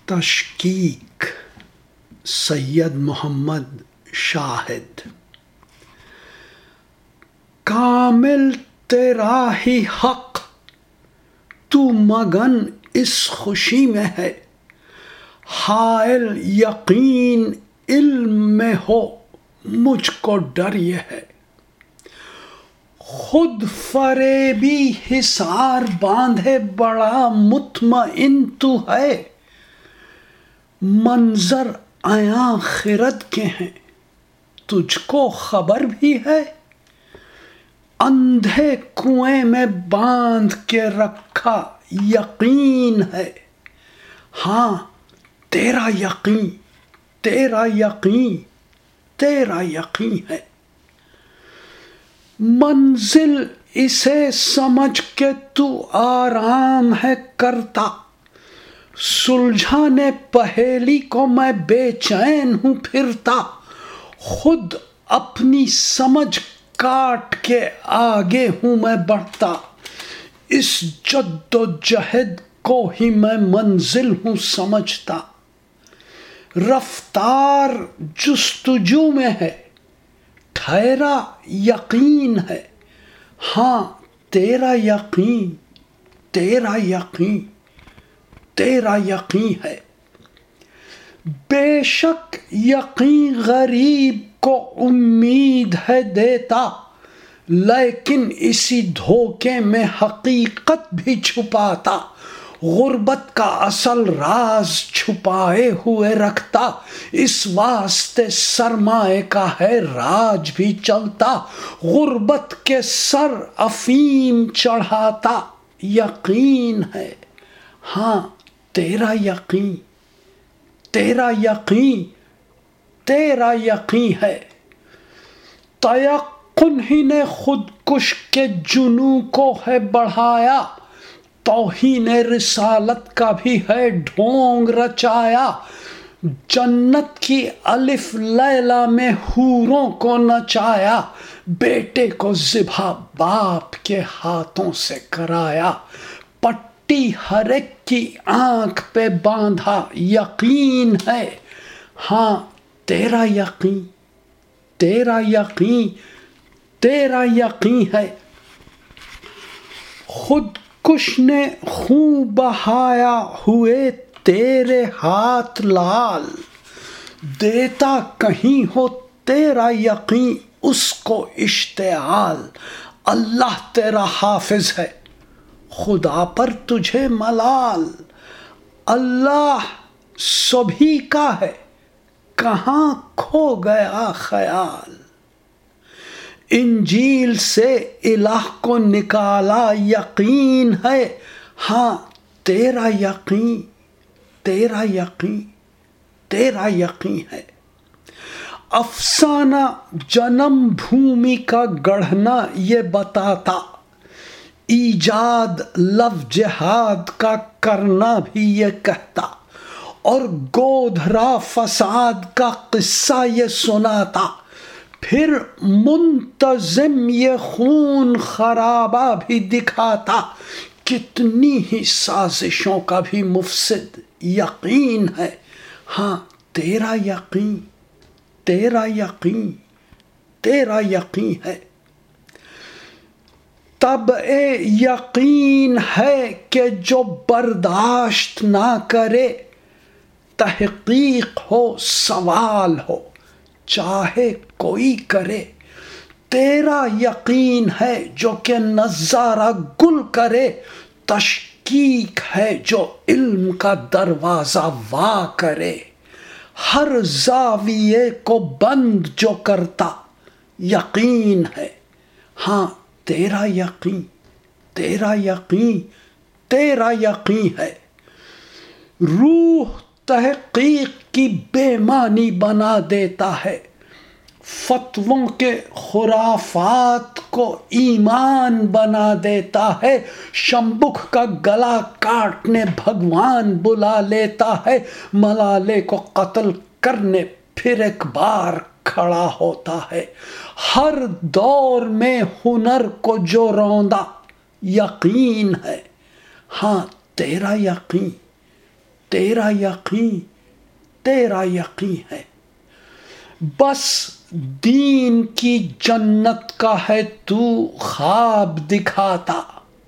تشکیک سید محمد شاہد۔ کامل تیرا ہی حق، تو مگن اس خوشی میں ہے، حائل یقین علم میں ہو مجھ کو ڈر یہ ہے۔ خود فریبی حصار باندھے بڑا مطمئن تو ہے، منظر عیاں خرد کے ہیں تجھ کو خبر بھی ہے۔ اندھے کنویں میں باندھ کے رکھا یقین ہے، ہاں تیرا یقین تیرا یقین تیرا یقین ہے۔ منزل اسے سمجھ کے تو آرام ہے کرتا، سلجھانے پہیلی کو میں بے چین ہوں پھرتا۔ خود اپنی سمجھ کاٹ کے آگے ہوں میں بڑھتا، اس جد و جہد کو ہی میں منزل ہوں سمجھتا۔ رفتار جستجو میں ہے، ٹھہرا یقین ہے، ہاں تیرا یقین تیرا یقین تیرا یقین ہے۔ بے شک یقین غریب کو امید ہے دیتا، لیکن اسی دھوکے میں حقیقت بھی چھپاتا۔ غربت کا اصل راز چھپائے ہوئے رکھتا، اس واسطے سرمایہ کا ہے راج بھی چلتا۔ غربت کے سر افیم چڑھاتا یقین ہے، ہاں تیرا یقین تیرا یقین تیرا یقین ہے۔ تیقن ہی نے خودکش کے جنوں کو ہے بڑھایا، توہین رسالت کا بھی ہے ڈھونگ رچایا۔ جنت کی الف لیلا میں حوروں کو نچایا، بیٹے کو ذبح باپ کے ہاتھوں سے کرایا۔ پٹی ہر ایک کی آنکھ پہ باندھا یقین ہے، ہاں تیرا یقین تیرا یقین تیرا یقین ہے۔ خود کش نے خون بہایا ہوئے تیرے ہاتھ لال، دیتا کہیں ہو تیرا یقین اس کو اشتعال۔ اللہ تیرا حافظ ہے، خدا پر تجھے ملال۔ اللہ سبھی کا ہے، کہاں کھو گیا خیال۔ انجیل سے الہ کو نکالا یقین ہے، ہاں تیرا یقین تیرا یقین تیرا یقین ہے۔ افسانہ جنم بھومی کا گڑھنا یہ بتاتا، ایجاد لو جہاد کا کرنا بھی یہ کہتا، اور گودھرا فساد کا قصہ یہ سناتا۔ پھر منتظم یہ خون خرابہ بھی دکھاتا، کتنی ہی سازشوں کا بھی مفسد یقین ہے، ہاں تیرا یقین تیرا یقین تیرا یقین ہے۔ طبع یقین ہے کہ جو برداشت نہ کرے، تحقیق ہو سوال ہو چاہے کوئی کرے۔ تیرا یقین ہے جو کہ نظارہ گل کرے، تشکیک ہے جو علم کا دروازہ وا کرے۔ ہر زاویے کو بند جو کرتا یقین ہے، ہاں تیرا یقین تیرا یقین تیرا یقین ہے۔ روح تحقیق کی بے معنی بنا دیتا ہے، فتووں کے خرافات کو ایمان بنا دیتا ہے۔ شمبک کا گلا کاٹنے بھگوان بلا لیتا ہے، ملالے کو قتل کرنے پھر ایک بار کھڑا ہوتا ہے۔ ہر دور میں ہنر کو جو روندا یقین ہے، ہاں تیرا یقین تیرا یقین، تیرا یقین ہے۔ بس دین کی جنت کا ہے تو خواب دکھاتا،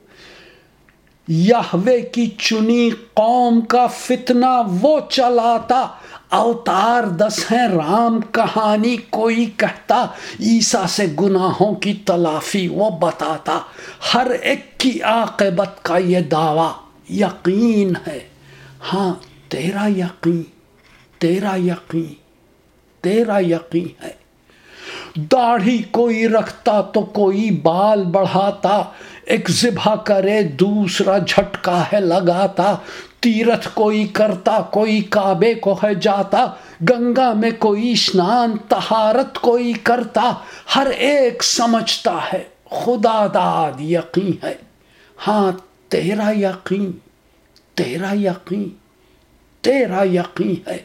یہوے کی چنی قوم کا فتنہ وہ چلاتا۔ اوتار 10 ہیں رام کہانی کوئی کہتا، عیسیٰ سے گناہوں کی تلافی وہ بتاتا۔ ہر ایک کی عاقبت کا یہ دعویٰ یقین ہے، ہاں تیرا یقین، تیرا یقین، تیرا یقین ہے۔ داڑھی کوئی رکھتا تو کوئی بال بڑھاتا، ایک ذبح کرے دوسرا جھٹکا ہے لگاتا۔ تیرتھ کوئی کرتا کوئی کعبے کو ہے جاتا، گنگا میں کوئی اسنان طہارت کوئی کرتا۔ ہر ایک سمجھتا ہے خدا داد یقین ہے، ہاں تیرا یقین، تیرا یقین، تیرا یقین ہے۔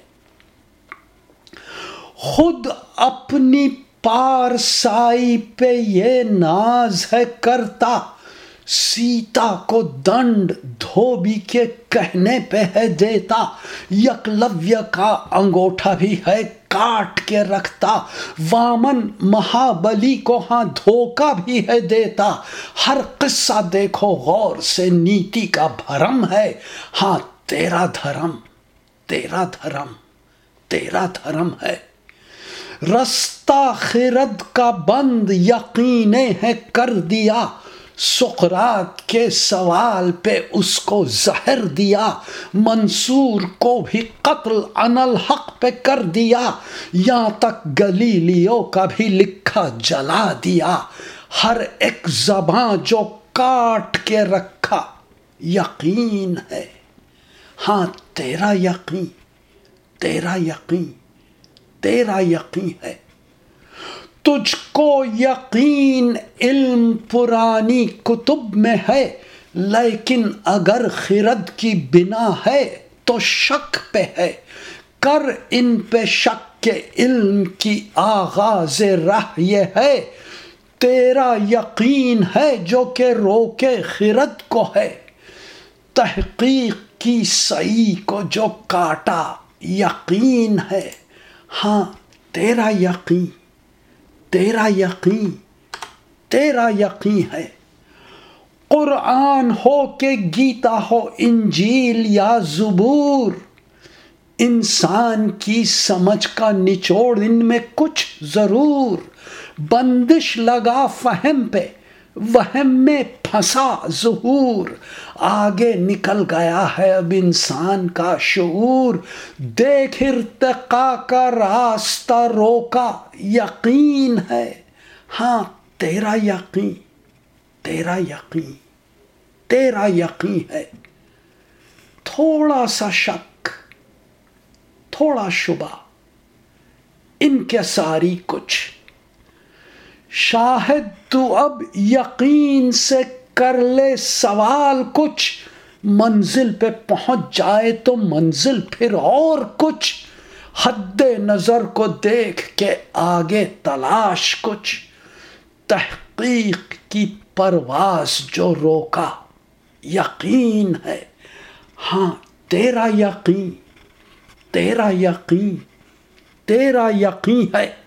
خود اپنی پارسائی پہ یہ ناز ہے کرتا، سیتا کو دنڈ دھوبی کے کہنے پہ ہے دیتا۔ یکلویہ کا انگوٹھا بھی ہے کاٹ کے رکھتا، وامن مہابلی کو ہاں دھوکہ بھی ہے دیتا۔ ہر قصہ دیکھو غور سے نیتی کا بھرم ہے، ہاں تیرا دھرم، تیرا دھرم، تیرا دھرم ہے۔ رستہ خرد کا بند یقینے ہے کر دیا، سقراط کے سوال پہ اس کو زہر دیا۔ منصور کو بھی قتل عن الحق پہ کر دیا، یہاں تک گلیلیو کا بھی لکھا جلا دیا۔ ہر ایک زباں جو کاٹ کے رکھا یقین ہے، ہاں تیرا یقین، تیرا یقین، تیرا یقین ہے۔ تجھ کو یقین علم پرانی کتب میں ہے، لیکن اگر خرد کی بنا ہے تو شک پہ ہے۔ کر ان پہ شک کے علم کی آغاز راہ یہ ہے، تیرا یقین ہے جو کہ روکے خرد کو ہے۔ تحقیق کی سعی کو جو کاٹا یقین ہے، ہاں تیرا یقین، تیرا یقین، تیرا یقین ہے۔ قرآن ہو کہ گیتا ہو انجیل یا زبور، انسان کی سمجھ کا نچوڑ ان میں کچھ ضرور۔ بندش لگا فہم پہ، وہم میں پھنسا ظہور، آگے نکل گیا ہے اب انسان کا شعور۔ دیکھ ارتقا کا راستہ روکا یقین ہے، ہاں تیرا یقین، تیرا یقین، تیرا یقین ہے۔ تھوڑا سا شک، تھوڑا شبہ، انکساری کچھ، شاہد تو اب یقین سے کر لے سوال کچھ۔ منزل پہ پہنچ جائے تو منزل پھر اور کچھ، حد نظر کو دیکھ کے آگے تلاش کچھ۔ تحقیق کی پرواز جو روکا یقین ہے، ہاں تیرا یقین، تیرا یقین، تیرا یقین ہے۔